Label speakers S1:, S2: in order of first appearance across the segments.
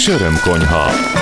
S1: és örömkonyha.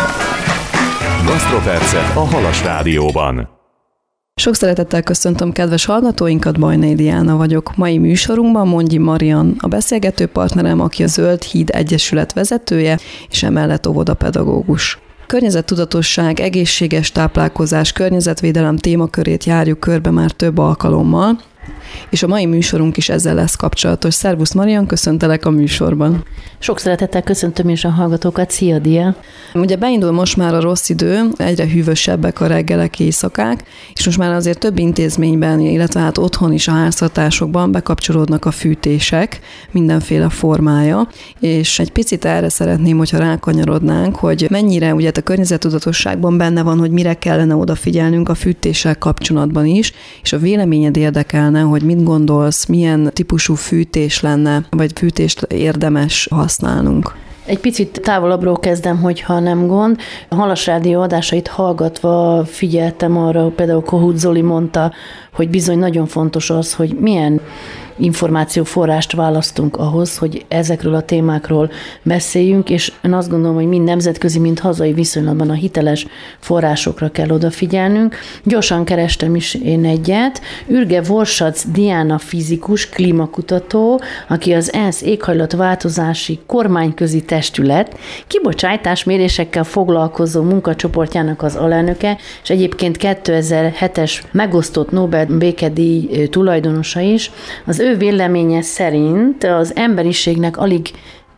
S1: Gasztropercek a Halas Rádióban.
S2: Sok szeretettel köszöntöm kedves hallgatóinkat, Bajnai Diana vagyok. Mai műsorunkban Mondji Marian a beszélgető partnerem, aki a Zöld Híd Egyesület vezetője, és emellett óvodapedagógus. Környezettudatosság, egészséges táplálkozás, környezetvédelem témakörét járjuk körbe már több alkalommal, és a mai műsorunk is ezzel lesz kapcsolatos. Szervusz Marian, köszöntelek a műsorban.
S3: Sok szeretettel köszöntöm is a hallgatókat. Szia, Dia!
S2: Ugye beindul most már a rossz idő, egyre hűvösebbek a reggelek, éjszakák, és most már azért több intézményben, illetve hát otthon is a háztartásokban bekapcsolódnak a fűtések, mindenféle formája, és egy picit erre szeretném, hogyha rákanyarodnánk, hogy mennyire ugye a környezettudatosságban benne van, hogy mire kellene odafigyelnünk a fűtéssel kapcsolatban is, és a véleményed érdekelne, hogy mit gondolsz, milyen típusú fűtés lenne, vagy fűtést érdemes használnunk.
S3: Egy picit távolabbról kezdem, hogyha nem gond. A Halas Rádió adásait hallgatva figyeltem arra, például Kohut Zoli mondta, hogy bizony nagyon fontos az, hogy milyen információforrást választunk ahhoz, hogy ezekről a témákról beszéljünk, és én azt gondolom, hogy mind nemzetközi, mind hazai viszonylatban a hiteles forrásokra kell odafigyelnünk. Gyorsan kerestem is én egyet. Ürge Vorsac Diana fizikus, klímakutató, aki az ENSZ éghajlatváltozási kormányközi testület kibocsátásmérésekkel foglalkozó munkacsoportjának az alelnöke, és egyébként 2007-es megosztott Nobel békedíj tulajdonosa is. Az ő véleménye szerint az emberiségnek alig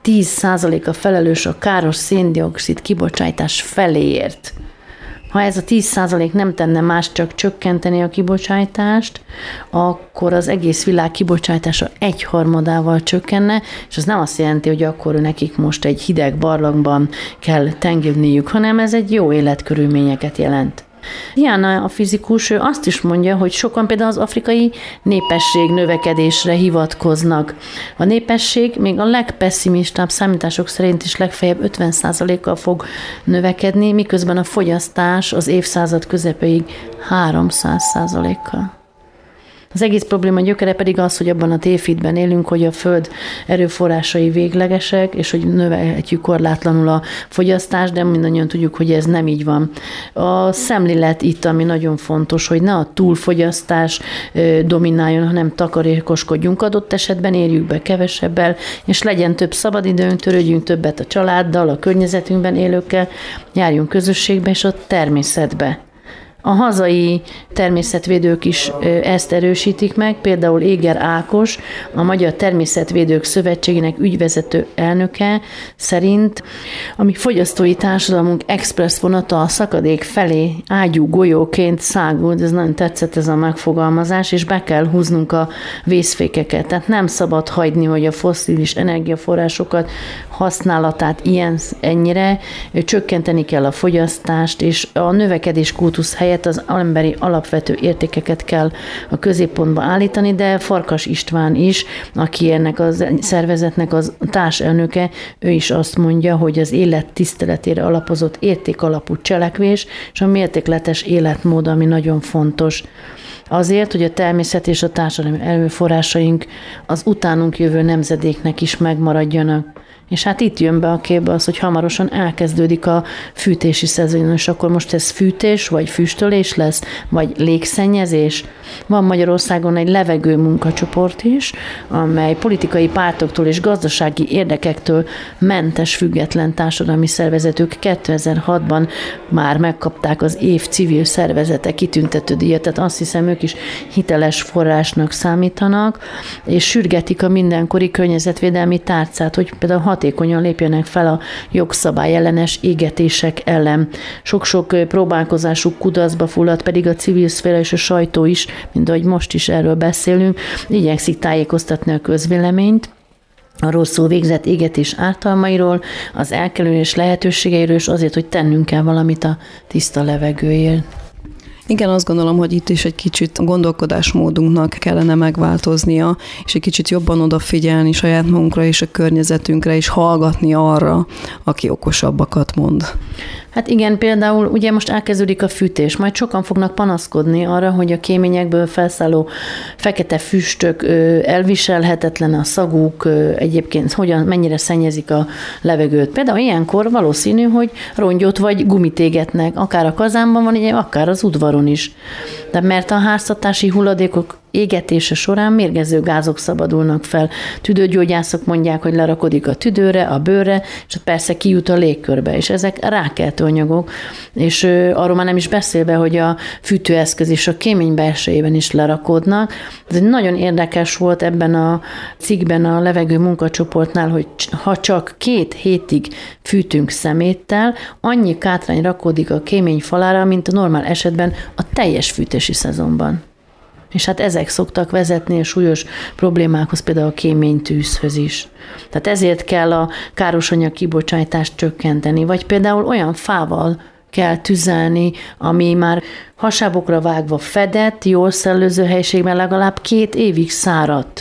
S3: 10%-a felelős a káros szén-dioxid kibocsátás feléért. Ha ez a 10% nem tenne más, csak csökkenteni a kibocsátást, akkor az egész világ kibocsátása 1/3 csökkenne, és az nem azt jelenti, hogy akkor nekik most egy hideg barlangban kell tengődniük, hanem ez egy jó életkörülményeket jelent. Diana, a fizikus, ő azt is mondja, hogy sokan például az afrikai népesség növekedésre hivatkoznak. A népesség még a legpesszimistább számítások szerint is legfeljebb 50%-kal fog növekedni, miközben a fogyasztás az évszázad közepéig 300%-kal. Az egész probléma gyökere pedig az, hogy abban a tévhitben élünk, hogy a Föld erőforrásai véglegesek, és hogy növelhetjük korlátlanul a fogyasztást, de mindannyian tudjuk, hogy ez nem így van. A szemlélet itt, ami nagyon fontos, hogy ne a túlfogyasztás domináljon, hanem takarékoskodjunk adott esetben, érjük be kevesebbel, és legyen több szabadidőnk, törődjünk többet a családdal, a környezetünkben élőkkel, járjunk közösségbe és a természetbe. A hazai természetvédők is ezt erősítik meg, például Éger Ákos, a Magyar Természetvédők Szövetségének ügyvezető elnöke szerint, a mi fogyasztói társadalmunk express vonata a szakadék felé ágyú golyóként száguld, ez nagyon tetszett ez a megfogalmazás, és be kell húznunk a vészfékeket. Tehát nem szabad hagyni, hogy a fosszilis energiaforrásokat használatát ennyire, csökkenteni kell a fogyasztást, és a növekedés kultusz helyett az emberi alapvető értékeket kell a középpontba állítani, de Farkas István is, aki ennek a szervezetnek az társelnöke, ő is azt mondja, hogy az élet tiszteletére alapozott értékalapú cselekvés, és a mértékletes életmód, ami nagyon fontos. Azért, hogy a természet és a társadalmi erőforrásaink az utánunk jövő nemzedéknek is megmaradjanak. És hát itt jön be a képbe az, hogy hamarosan elkezdődik a fűtési szezon, és akkor most ez fűtés, vagy füstölés lesz, vagy légszennyezés. Van Magyarországon egy levegő munkacsoport is, amely politikai pártoktól és gazdasági érdekektől mentes, független társadalmi szervezetük 2006-ban már megkapták az év civil szervezete kitüntető díjat, tehát azt hiszem, ők is hiteles forrásnak számítanak, és sürgetik a mindenkori környezetvédelmi tárcát, hogy például hatékonyan lépjenek fel a jogszabályellenes égetések ellen. Sok-sok próbálkozásuk kudarcba fulladt, pedig a civil szféra és a sajtó is, mint ahogy most is erről beszélünk, igyekszik tájékoztatni a közvéleményt a rosszul végzett égetés ártalmairól, az elkerülés lehetőségeiről, és azért, hogy tennünk kell valamit a tiszta levegőért.
S2: Igen, azt gondolom, hogy itt is egy kicsit gondolkodásmódunknak kellene megváltoznia, és egy kicsit jobban odafigyelni saját magunkra és a környezetünkre, és hallgatni arra, aki okosabbakat mond.
S3: Hát igen, például ugye most elkezdődik a fűtés, majd sokan fognak panaszkodni arra, hogy a kéményekből felszálló fekete füstök elviselhetetlen a szaguk, egyébként mennyire szennyezik a levegőt. Például ilyenkor valószínű, hogy rongyot vagy gumit égetnek, akár a kazánban van, akár az udvaron is. De mert a háztartási hulladékok égetése során mérgező gázok szabadulnak fel. Tüdőgyógyászok mondják, hogy lerakodik a tüdőre, a bőrre, és persze kijut a légkörbe, és ezek rákeltő anyagok, és arról már nem is beszélve, hogy a fűtőeszköz és a kémény belsejében is lerakodnak. Ez egy nagyon érdekes volt ebben a cikkben a levegő munkacsoportnál, hogy ha csak 2 hétig fűtünk szeméttel, annyi kátrány rakódik a kémény falára, mint a normál esetben a teljes fűtési szezonban. És hát ezek szoktak vezetni a súlyos problémákhoz, például a kéménytűzhöz is. Tehát ezért kell a károsanyag kibocsátást csökkenteni, vagy például olyan fával kell tüzelni, ami már hasábokra vágva fedett, jól szellőző helyiségben legalább 2 évig száradt.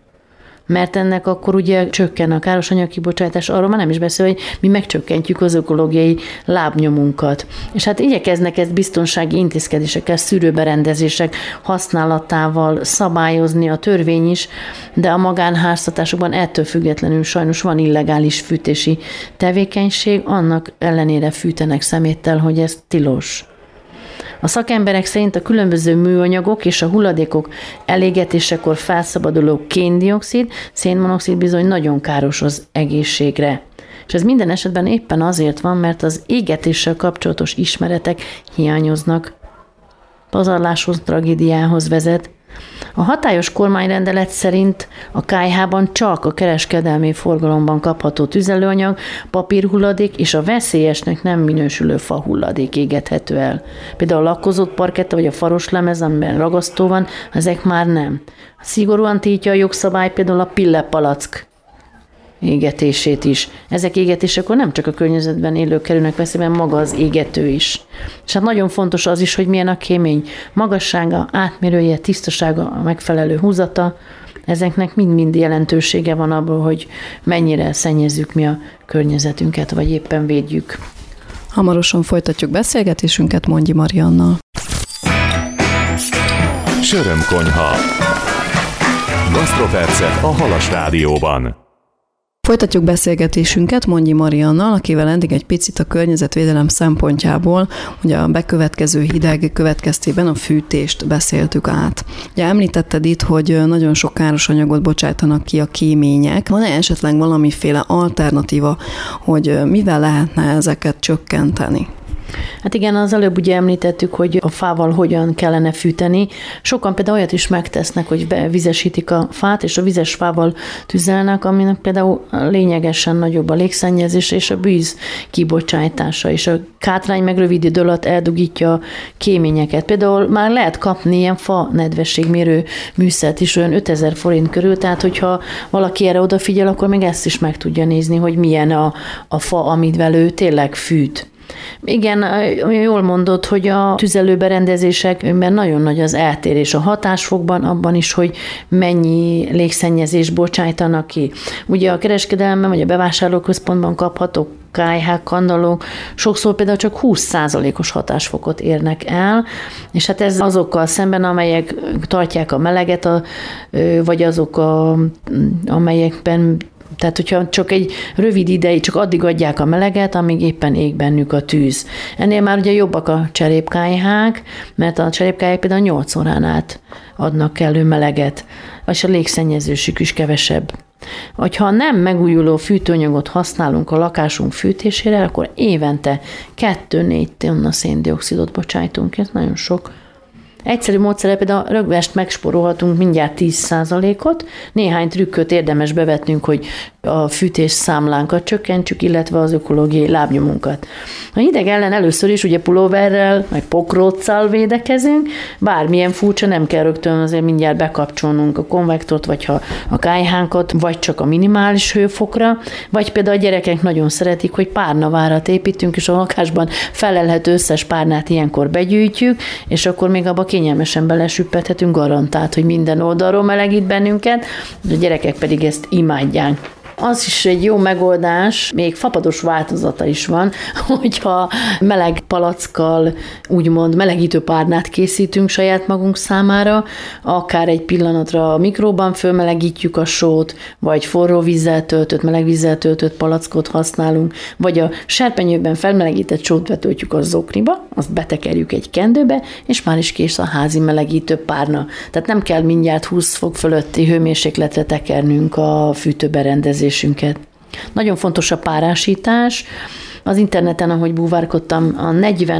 S3: Mert ennek akkor ugye csökken a károsanyag kibocsátás, arról már nem is beszél, hogy mi megcsökkentjük az ökológiai lábnyomunkat. És hát igyekeznek ezt biztonsági intézkedésekkel, szűrőberendezések használatával szabályozni a törvény is, de a magánháztartásokban ettől függetlenül sajnos van illegális fűtési tevékenység, annak ellenére fűtenek szeméttel, hogy ez tilos. A szakemberek szerint a különböző műanyagok és a hulladékok elégetésekor felszabaduló kén-dioxid, szénmonoxid bizony nagyon káros az egészségre. És ez minden esetben éppen azért van, mert az égetéssel kapcsolatos ismeretek hiányoznak. Pazarláshoz, tragédiához vezet. A hatályos kormányrendelet szerint a KH-ban csak a kereskedelmi forgalomban kapható tüzelőanyag, papírhulladék és a veszélyesnek nem minősülő fahulladék égethető el. Például a lakkozott parketta vagy a faros lemez, amiben ragasztó van, ezek már nem. Szigorúan tiltja a jogszabály például a pillepalack égetését is. Ezek égetésekor nem csak a környezetben élők kerülnek veszélyben, maga az égető is. És hát nagyon fontos az is, hogy milyen a kémény magassága, átmérője, tisztasága, a megfelelő húzata. Ezeknek mind-mind jelentősége van abból, hogy mennyire szennyezzük mi a környezetünket, vagy éppen védjük.
S2: Hamarosan folytatjuk beszélgetésünket Mondji Mariannal.
S1: Sörömkonyha. Gasztropercek a Halas Rádióban.
S2: Folytatjuk beszélgetésünket Mondji Mariannal, akivel eddig egy picit a környezetvédelem szempontjából, ugye a bekövetkező hideg következtében a fűtést beszéltük át. Ugye említetted itt, hogy nagyon sok káros anyagot bocsájtanak ki a kémények. Van-e esetleg valamiféle alternatíva, hogy mivel lehetne ezeket csökkenteni?
S3: Hát igen, az előbb ugye említettük, hogy a fával hogyan kellene fűteni. Sokan például olyat is megtesznek, hogy bevizesítik a fát, és a vizes fával tüzelnek, aminek például lényegesen nagyobb a légszennyezés és a bűz kibocsátása, és a kátrány meg rövid idő alatt eldugítja a kéményeket. Például már lehet kapni ilyen fa nedvességmérő műszert is, olyan 5000 forint körül, tehát hogyha valaki erre odafigyel, akkor még ezt is meg tudja nézni, hogy milyen a fa, amivel ő tényleg fűt. Igen, jól mondod, hogy a tüzelőberendezésekben nagyon nagy az eltérés a hatásfokban, abban is, hogy mennyi légszennyezést bocsájtanak ki. Ugye a kereskedelemben vagy a bevásárlóközpontban kapható kályhák, kandallók sokszor például csak 20%-os hatásfokot érnek el, és hát ez azokkal szemben, amelyek tartják a meleget, vagy azok, amelyekben, tehát, hogyha csak egy rövid ideig, csak addig adják a meleget, amíg éppen ég bennük a tűz. Ennél már ugye jobbak a cserépkályhák, mert a cserépkályhák például 8 órán át adnak kellő meleget, és a légszennyezésük is kevesebb. Ha nem megújuló fűtőanyagot használunk a lakásunk fűtésére, akkor évente 2-4 tonna széndioxidot bocsájtunk. Ez nagyon sok. Egyszerű módszerrel például rögvest megspórolhatunk mindjárt 10%-ot, néhány trükköt érdemes bevetnünk, hogy a fűtés számlánkat csökkentsük, illetve az ökológiai lábnyomunkat. A hideg ellen először is ugye pulóverrel, vagy pokróccal védekezünk, bármilyen furcsa, nem kell rögtön azért mindjárt bekapcsolnunk a konvektort, vagy ha a kályhánkat, vagy csak a minimális hőfokra, vagy például a gyerekek nagyon szeretik, hogy párnavárat építünk, és a lakásban felelhető összes párnát ilyenkor begyűjtjük, és akkor még abba kényelmesen belesüppethetünk, garantált, hogy minden oldalról melegít bennünket, a gyerekek pedig ezt imádják. Az is egy jó megoldás, még fapados változata is van, hogyha meleg palackkal, úgymond melegítő párnát készítünk saját magunk számára, akár egy pillanatra a mikróban fölmelegítjük a sót, vagy forró vízzel töltött, meleg vízzel töltött palackot használunk, vagy a serpenyőben felmelegített sót betöltjük a zokniba, azt betekerjük egy kendőbe, és már is kész a házi melegítő párna. Tehát nem kell mindjárt 20 fok fölötti hőmérsékletre tekernünk a fűtőberendezésünket. Nagyon fontos a párásítás. Az interneten, ahogy búvárkodtam, a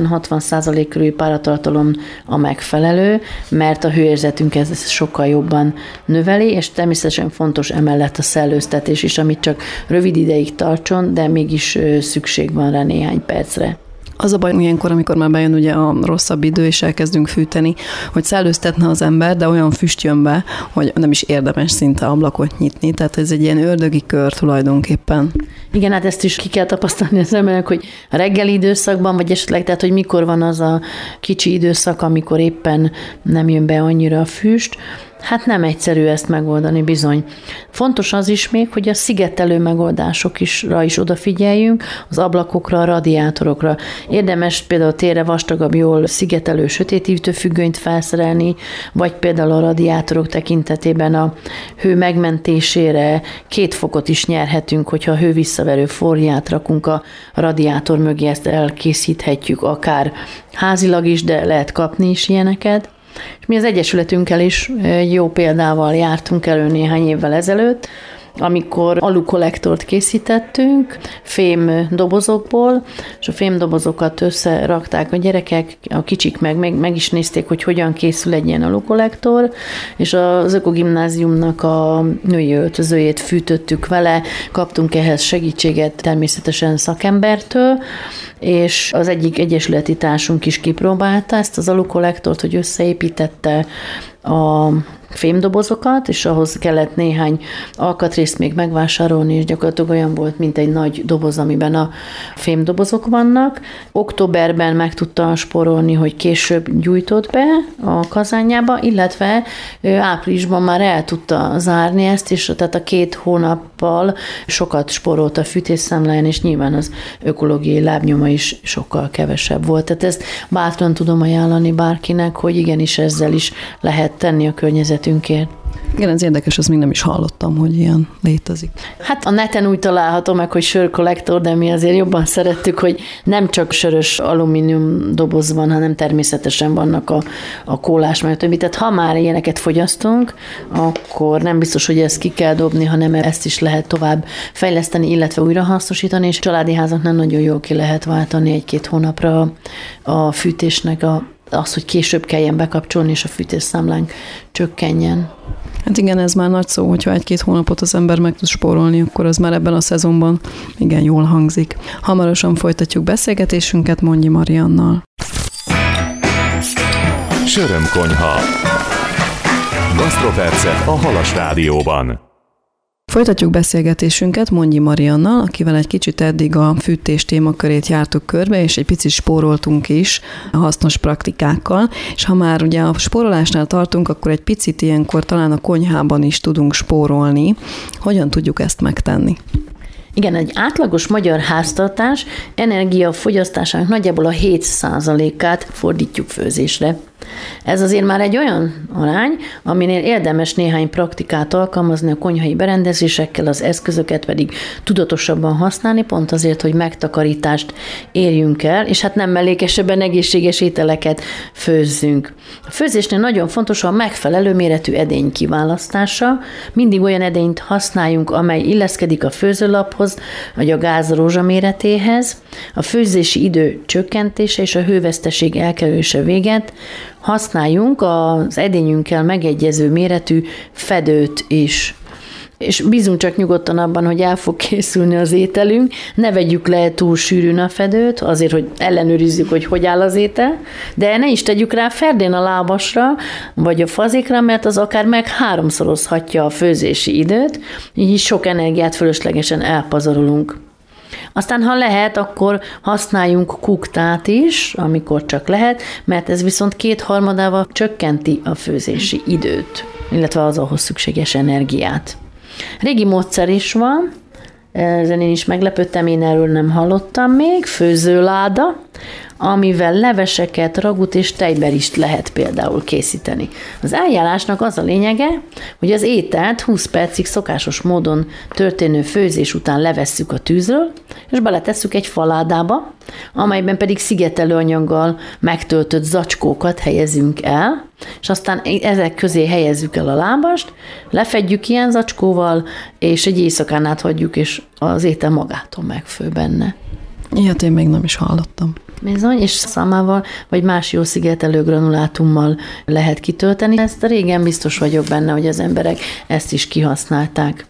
S3: 40-60% körüli páratartalom a megfelelő, mert a hőérzetünket ez sokkal jobban növeli, és természetesen fontos emellett a szellőztetés is, amit csak rövid ideig tartson, de mégis szükség van rá néhány percre.
S2: Az a baj ilyenkor, amikor már bejön ugye a rosszabb idő, és elkezdünk fűteni, hogy szellőztetne az ember, de olyan füst jön be, hogy nem is érdemes szinte ablakot nyitni. Tehát ez egy ilyen ördögi kör tulajdonképpen.
S3: Igen, hát ezt is ki kell tapasztalni az embernek, hogy a reggeli időszakban, vagy esetleg, tehát hogy mikor van az a kicsi időszak, amikor éppen nem jön be annyira a füst. Hát nem egyszerű ezt megoldani, bizony. Fontos az is még, hogy a szigetelő megoldásokra is odafigyeljünk, az ablakokra, a radiátorokra. Érdemes például térre vastagabb, jól szigetelő sötétítő függönyt felszerelni, vagy például a radiátorok tekintetében a hő megmentésére 2 fokot is nyerhetünk, hogyha a hővisszaverő fóliát rakunk a radiátor mögé, ezt elkészíthetjük akár házilag is, de lehet kapni is ilyeneket. És mi az Egyesületünkkel is jó példával jártunk elő néhány évvel ezelőtt, amikor alukollektort készítettünk fém dobozokból, és a fém dobozokat összerakták a gyerekek, a kicsik meg is nézték, hogy hogyan készül egy ilyen alukollektor, és az ökogimnáziumnak a női öltözőjét fűtöttük vele, kaptunk ehhez segítséget természetesen szakembertől, és az egyik egyesületi társunk is kipróbálta ezt az alukollektort, hogy összeépítette a fémdobozokat, és ahhoz kellett néhány alkatrészt még megvásárolni, és gyakorlatilag olyan volt, mint egy nagy doboz, amiben a fémdobozok vannak. Októberben meg tudta spórolni, hogy később gyújtott be a kazánjába, illetve áprilisban már el tudta zárni ezt, és tehát a 2 hónappal sokat spórolt a fűtésszámláján, és nyilván az ökológiai lábnyoma is sokkal kevesebb volt. Tehát ezt bátran tudom ajánlani bárkinek, hogy igenis ezzel is lehet tenni a környezetünkért.
S2: Igen, ez érdekes, azt még nem is hallottam, hogy ilyen létezik.
S3: Hát a neten úgy található meg, hogy sörkollektor, de mi azért jobban szerettük, hogy nem csak sörös alumínium doboz van, hanem természetesen vannak a kólás, meg többi. Tehát ha már ilyeneket fogyasztunk, akkor nem biztos, hogy ezt ki kell dobni, hanem ezt is lehet tovább fejleszteni, illetve újrahasznosítani, és családi házaknál nagyon jól ki lehet váltani 1-2 hónapra a fűtésnek az, hogy később kelljen bekapcsolni, és a fűtésszámlánk csökkenjen.
S2: Hát igen, ez már nagy szó, hogyha 1-2 hónapot az ember meg tud spórolni, akkor az már ebben a szezonban igen jól hangzik. Hamarosan folytatjuk beszélgetésünket Mondji Mariannal.
S1: Sörömkonyha. Gasztropercek a Halas Rádióban.
S2: Folytatjuk beszélgetésünket Mondji Mariannal, akivel egy kicsit eddig a fűtés témakörét jártuk körbe, és egy picit spóroltunk is a hasznos praktikákkal, és ha már ugye a spórolásnál tartunk, akkor egy picit ilyenkor talán a konyhában is tudunk spórolni. Hogyan tudjuk ezt megtenni?
S3: Igen, egy átlagos magyar háztartás energiafogyasztásának nagyjából a 7%-át fordítjuk főzésre. Ez azért már egy olyan arány, aminél érdemes néhány praktikát alkalmazni a konyhai berendezésekkel, az eszközöket pedig tudatosabban használni, pont azért, hogy megtakarítást érjünk el, és hát nem mellékesebben egészséges ételeket főzzünk. A főzésnél nagyon fontos a megfelelő méretű edény kiválasztása. Mindig olyan edényt használjunk, amely illeszkedik a főzőlaphoz, vagy a gázrózsa méretéhez. A főzési idő csökkentése és a hőveszteség elkerülése véget használjunk az edényünkkel megegyező méretű fedőt is. és bízunk csak nyugodtan abban, hogy el fog készülni az ételünk, ne vegyük le túl sűrűn a fedőt, azért, hogy ellenőrizzük, hogy áll az étel, de ne is tegyük rá ferdén a lábasra, vagy a fazékra, mert az akár meg 3-szorozhatja a főzési időt, így sok energiát fölöslegesen elpazarolunk. Aztán, ha lehet, akkor használjunk kuktát is, amikor csak lehet, mert ez viszont 2/3-ával csökkenti a főzési időt, illetve az ahhoz szükséges energiát. Régi módszer is van, ezen én is meglepődtem, én erről nem hallottam még, főzőláda, amivel leveseket, ragut és tejberist lehet például készíteni. Az eljárásnak az a lényege, hogy az ételt 20 percig szokásos módon történő főzés után levesszük a tűzről, és beletesszük egy faládába, amelyben pedig szigetelőanyaggal megtöltött zacskókat helyezünk el, és aztán ezek közé helyezzük el a lábast, lefedjük ilyen zacskóval, és egy éjszakán át hagyjuk, és az étel magától megfő benne.
S2: Ilyet én még nem is hallottam.
S3: Bizony, és szamával, vagy más jó szigetelő granulátummal lehet kitölteni. Ezt régen biztos vagyok benne, hogy az emberek ezt is kihasználták.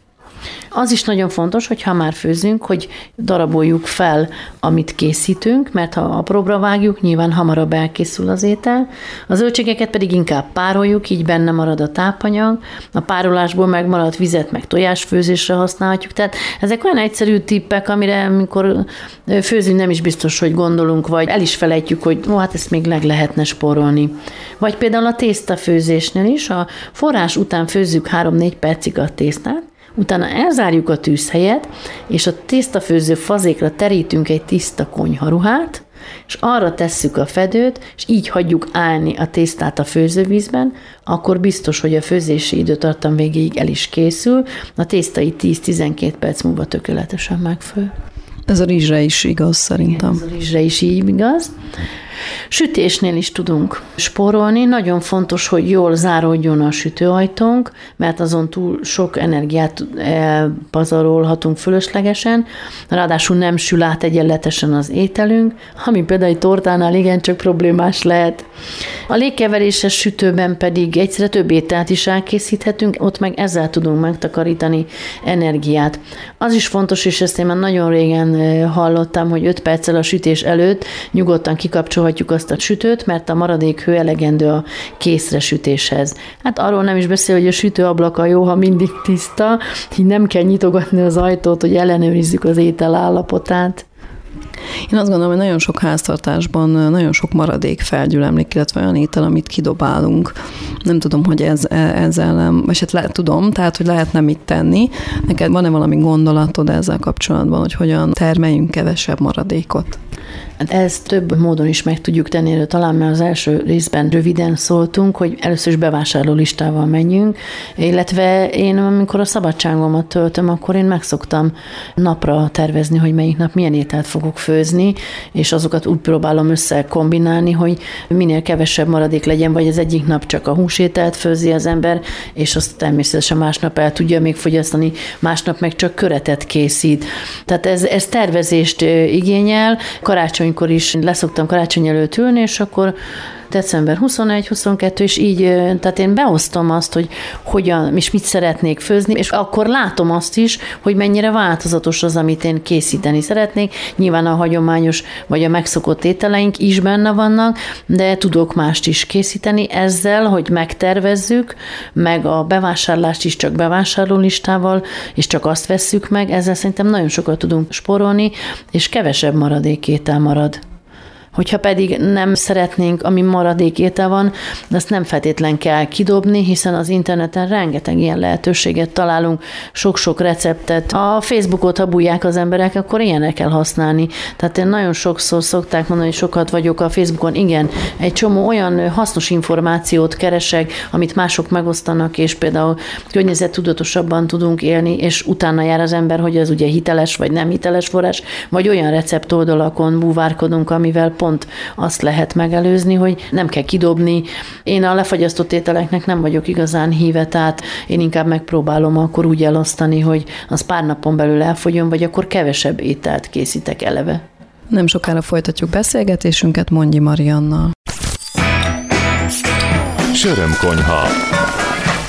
S3: Az is nagyon fontos, hogy ha már főzünk, hogy daraboljuk fel, amit készítünk, mert ha apróbra vágjuk, nyilván hamarabb elkészül az étel. A zöldségeket pedig inkább pároljuk, így benne marad a tápanyag. A párolásból megmaradt vizet, meg tojásfőzésre használhatjuk. Tehát ezek olyan egyszerű tippek, amire amikor főzünk, nem is biztos, hogy gondolunk, vagy el is felejtjük, hogy hát ezt még lehetne spórolni. Vagy például a tésztafőzésnél is, a forrás után főzzük 3-4 percig a tésztát, utána elzárjuk a tűzhelyet, és a tésztafőző fazékra terítünk egy tiszta konyharuhát, és arra tesszük a fedőt, és így hagyjuk állni a tésztát a főzővízben, akkor biztos, hogy a főzési időtartam végéig el is készül, a tésztai 10-12 perc múlva tökéletesen megfő.
S2: Ez a rizsre is igaz szerintem.
S3: Igen, ez a rizsre is így igaz. Sütésnél is tudunk spórolni. Nagyon fontos, hogy jól záródjon a sütőajtónk, mert azon túl sok energiát pazarolhatunk fölöslegesen. Ráadásul nem sül át egyenletesen az ételünk, ami például egy tortánál igencsak problémás lehet. A légkeveréses sütőben pedig egyszerre több ételt is elkészíthetünk, ott meg ezzel tudunk megtakarítani energiát. Az is fontos, és ezt én már nagyon régen hallottam, hogy 5 perccel a sütés előtt nyugodtan kikapcsolhatjuk azt a sütőt, mert a maradék hő elegendő a készre sütéshez. Hát arról nem is beszél, hogy a sütőablaka jó, ha mindig tiszta, így nem kell nyitogatni az ajtót, hogy ellenőrizzük az étel állapotát.
S2: Én azt gondolom, hogy nagyon sok háztartásban nagyon sok maradék felgyülemlik, illetve olyan étel, amit kidobálunk. Nem tudom, hogy ezzel nem, vagy hát tudom, tehát, hogy lehetne mit tenni. Neked van-e valami gondolatod ezzel kapcsolatban, hogy hogyan termeljünk kevesebb maradékot?
S3: Ezt több módon is meg tudjuk tenni, talán mert az első részben röviden szóltunk, hogy először is bevásárló listával menjünk, illetve én, amikor a szabadságomat töltöm, akkor én megszoktam napra tervezni, hogy melyik nap milyen ételt fogok főzni, és azokat úgy próbálom összekombinálni, hogy minél kevesebb maradék legyen, vagy az egyik nap csak a húsételt főzi az ember, és azt természetesen másnap el tudja még fogyasztani, másnap meg csak köretet készít. Tehát ez tervezést igényel. Karácsonykor is leszoktam karácsony előtt ülni, és akkor december 21-22, és így, tehát én beosztom azt, hogy hogyan, és mit szeretnék főzni, és akkor látom azt is, hogy mennyire változatos az, amit én készíteni szeretnék. Nyilván a hagyományos, vagy a megszokott ételeink is benne vannak, de tudok mást is készíteni ezzel, hogy megtervezzük, meg a bevásárlást is csak bevásárlólistával, és csak azt vesszük meg, ezzel szerintem nagyon sokat tudunk spórolni, és kevesebb maradék étel marad. Hogyha pedig nem szeretnénk, ami maradék étel van, de azt nem feltétlen kell kidobni, hiszen az interneten rengeteg ilyen lehetőséget találunk, sok-sok receptet. A Facebookot, ha bújják az emberek, akkor ilyenek kell használni. Tehát én nagyon sokszor szokták mondani, hogy sokat vagyok a Facebookon. Igen, egy csomó olyan hasznos információt keresek, amit mások megosztanak, és például környezettudatosabban tudunk élni, és utána jár az ember, hogy az ugye hiteles vagy nem hiteles forrás, vagy olyan receptoldalakon búvárkodunk, amivel pont azt lehet megelőzni, hogy nem kell kidobni. Én a lefagyasztott ételeknek nem vagyok igazán híve, tehát én inkább megpróbálom akkor úgy elosztani, hogy az pár napon belül elfogyjon, vagy akkor kevesebb ételt készítek eleve.
S2: Nem sokára folytatjuk beszélgetésünket Mondji Mariannal.
S1: Sörömkonyha.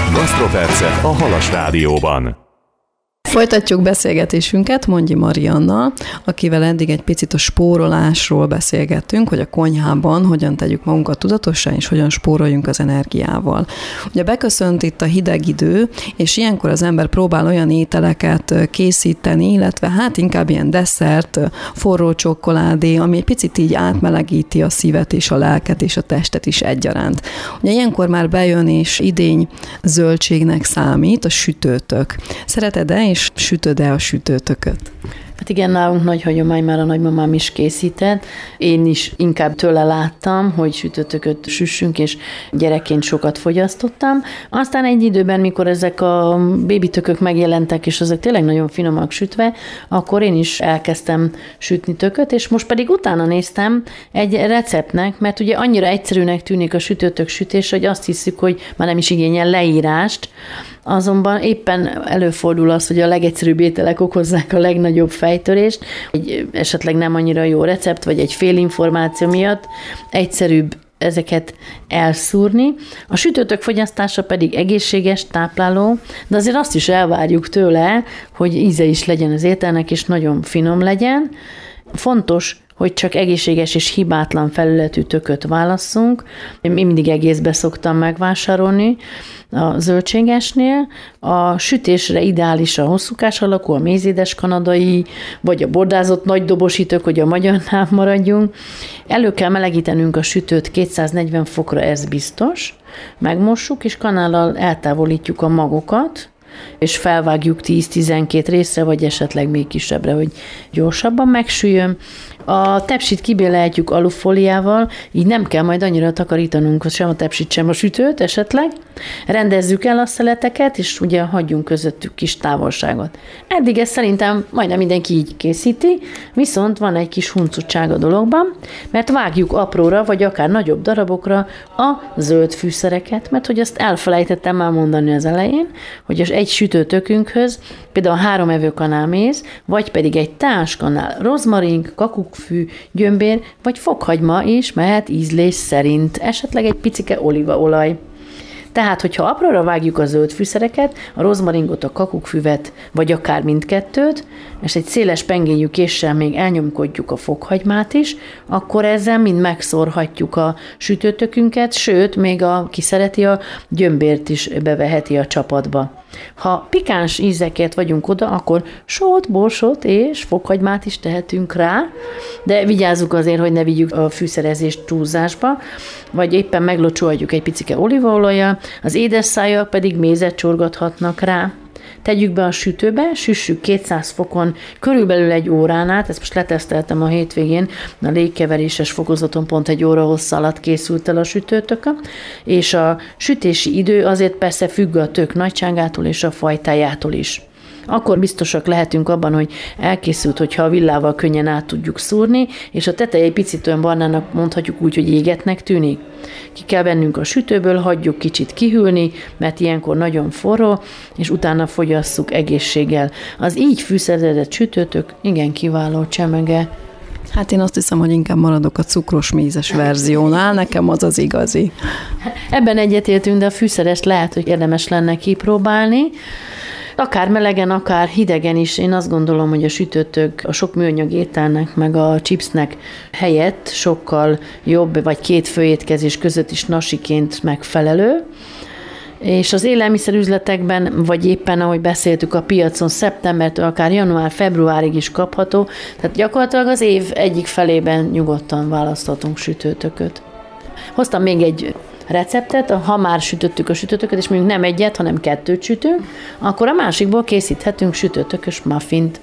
S1: Gasztropercek a Halas Rádióban.
S2: Folytatjuk beszélgetésünket Mondji Mariannal, akivel eddig egy picit a spórolásról beszélgettünk, hogy a konyhában hogyan tegyük magunkat tudatossá, és hogyan spóroljunk az energiával. Ugye beköszönt itt a hideg idő, és ilyenkor az ember próbál olyan ételeket készíteni, illetve hát inkább ilyen desszert, forró csokoládé, ami egy picit így átmelegíti a szívet és a lelket és a testet is egyaránt. Ugye ilyenkor már bejön és idény zöldségnek számít a sütőtök. Szereted-e és sütöd-e a sütőtököt?
S3: Hát igen, nálunk nagy hagyomány, már a nagymamám is készített. Én is inkább tőle láttam, hogy sütőtököt süssünk, és gyerekként sokat fogyasztottam. Aztán egy időben, mikor ezek a bébitökök megjelentek, és azok tényleg nagyon finomak sütve, akkor én is elkezdtem sütni tököt, és most pedig utána néztem egy receptnek, mert ugye annyira egyszerűnek tűnik a sütőtök sütés, hogy azt hiszük, hogy már nem is igényel leírást. Azonban éppen előfordul az, hogy a legegyszerűbb ételek okozzák a legnagyobb fejtörést, hogy esetleg nem annyira jó recept, vagy egy félinformáció miatt egyszerűbb ezeket elszúrni. A sütőtök fogyasztása pedig egészséges, tápláló, de azért azt is elvárjuk tőle, hogy íze is legyen az ételnek, és nagyon finom legyen. Fontos, hogy csak egészséges és hibátlan felületű tököt válasszunk. Én mindig egészbe szoktam megvásárolni a zöldségesnél. A sütésre ideális a hosszúkás alakú, a mézédes kanadai, vagy a bordázott nagy dobosítők, hogy a magyarnál maradjunk. Elő kell melegítenünk a sütőt 240 fokra, ez biztos. Megmossuk, és kanállal eltávolítjuk a magokat, és felvágjuk 10-12 részre, vagy esetleg még kisebbre, hogy gyorsabban megsüljön. A tepsit kibélelhetjük alufóliával, így nem kell majd annyira takarítanunk sem a tepsit, sem a sütőt esetleg. Rendezzük el a szeleteket, és ugye hagyjunk közöttük kis távolságot. Eddig ezt szerintem majdnem mindenki így készíti, viszont van egy kis huncutság a dologban, mert vágjuk apróra, vagy akár nagyobb darabokra a zöld fűszereket, mert hogy azt elfelejtettem már mondani az elején, hogy az egy sütőtökünkhöz például 3 evőkanál méz, vagy pedig egy teáskanál rozmarin, kakukkfű, gyömbér, vagy fokhagyma is mehet ízlés szerint, esetleg egy picike olívaolaj. Tehát, hogyha apróra vágjuk a zöld fűszereket, a rozmaringot, a kakukkfüvet, vagy akár mindkettőt, és egy széles pengéjű késsel még elnyomkodjuk a fokhagymát is, akkor ezzel mind megszórhatjuk a sütőtökünket, sőt, még aki szereti, a gyömbért is beveheti a csapatba. Ha pikáns ízekért vagyunk oda, akkor sót, borsot és fokhagymát is tehetünk rá, de vigyázzuk azért, hogy ne vigyük a fűszerezést túlzásba, vagy éppen meglocsoljuk egy picike olívaolajjal, az édes szájjal pedig mézet csorgathatnak rá. Tegyük be a sütőbe, süssük 200 fokon körülbelül 1 órán át, ezt most leteszteltem a hétvégén, a légkeveréses fokozaton pont 1 óra hossz alatt készült el a sütőtök, és a sütési idő azért persze függ a tök nagyságától és a fajtájától is. Akkor biztosak lehetünk abban, hogy elkészült, hogyha a villával könnyen át tudjuk szúrni, és a teteje egy picit olyan barnának mondhatjuk úgy, hogy égetnek tűnik. Ki kell vennünk a sütőből, hagyjuk kicsit kihűlni, mert ilyenkor nagyon forró, és utána fogyasszuk egészséggel. Az így fűszerezett sütőtök igen kiváló csemege.
S2: Hát én azt hiszem, hogy inkább maradok a cukros mézes verziónál, nekem az az igazi.
S3: Ebben egyetértünk, de a fűszerest lehet, hogy érdemes lenne kipróbálni. Akár melegen, akár hidegen is, én azt gondolom, hogy a sütőtök a sok műanyag ételnek, meg a chipsnek helyett sokkal jobb, vagy 2 főétkezés között is nasiként megfelelő. És az élelmiszerüzletekben, vagy éppen, ahogy beszéltük, a piacon szeptembertől akár január-februárig is kapható, tehát gyakorlatilag az év egyik felében nyugodtan választhatunk sütőtököt. Hoztam még egy receptet, ha már sütöttük a sütőtököt, és mondjuk nem egyet, hanem 2 sütünk, akkor a másikból készíthetünk sütőtökös muffint.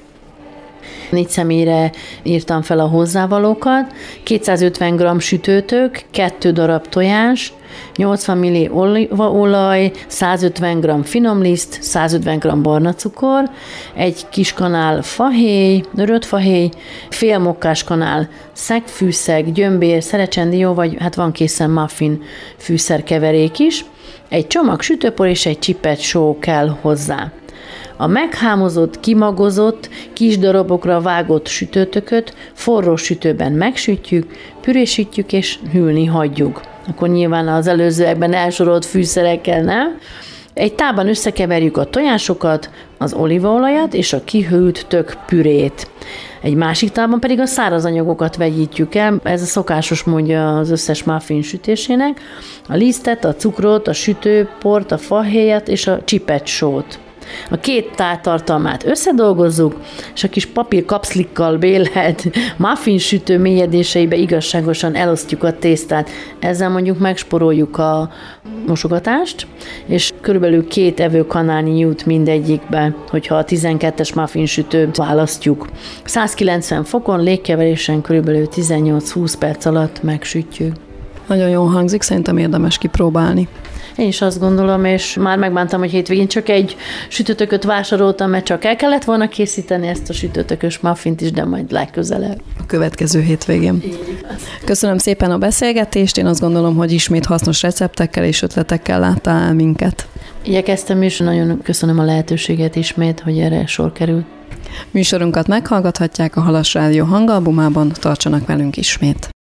S3: 4 személyre írtam fel a hozzávalókat, 250 g sütőtök, 2 darab tojás, 80 ml olívaolaj, 150 g finomliszt, 150 g barna cukor, egy kis kanál fahéj, örött fahéj, fél mokkás kanál szegfűszeg, gyömbér, szerecsendió, vagy hát van készen muffin fűszerkeverék is, egy csomag sütőpor és egy csipet só kell hozzá. A meghámozott, kimagozott, kis darabokra vágott sütőtököt forró sütőben megsütjük, pürésítjük és hűlni hagyjuk. Akkor nyilván az előzőekben elsorolt fűszerekkel nem. Egy tálban összekeverjük a tojásokat, az olívaolajat és a kihűlt tök pürét. Egy másik tálban pedig a száraz anyagokat vegyítjük el, ez a szokásos módja az összes muffin sütésének, a lisztet, a cukrot, a sütőport, a fahéjat és a csipet sót. A két tál tartalmát összedolgozzuk, és a kis papír kapszlikkal bélelt muffin sütő mélyedéseibe igazságosan elosztjuk a tésztát. Ezzel mondjuk megsporoljuk a mosogatást, és körülbelül 2 evőkanálnyi jut mindegyikbe, hogyha a 12-es muffin sütőt választjuk. 190 fokon légkeverésen körülbelül 18-20 perc alatt megsütjük.
S2: Nagyon jól hangzik, szerintem érdemes kipróbálni.
S3: Én is azt gondolom, és már megbántam, hogy hétvégén csak egy sütőtököt vásároltam, mert csak el kellett volna készíteni ezt a sütőtökös muffint is, de majd legközelebb.
S2: A következő hétvégén. Köszönöm szépen a beszélgetést, én azt gondolom, hogy ismét hasznos receptekkel és ötletekkel láttál el minket.
S3: Igyekeztem is, nagyon köszönöm a lehetőséget ismét, hogy erre sor került.
S2: Műsorunkat meghallgathatják a Halas Rádió hangalbumában, tartsanak velünk ismét.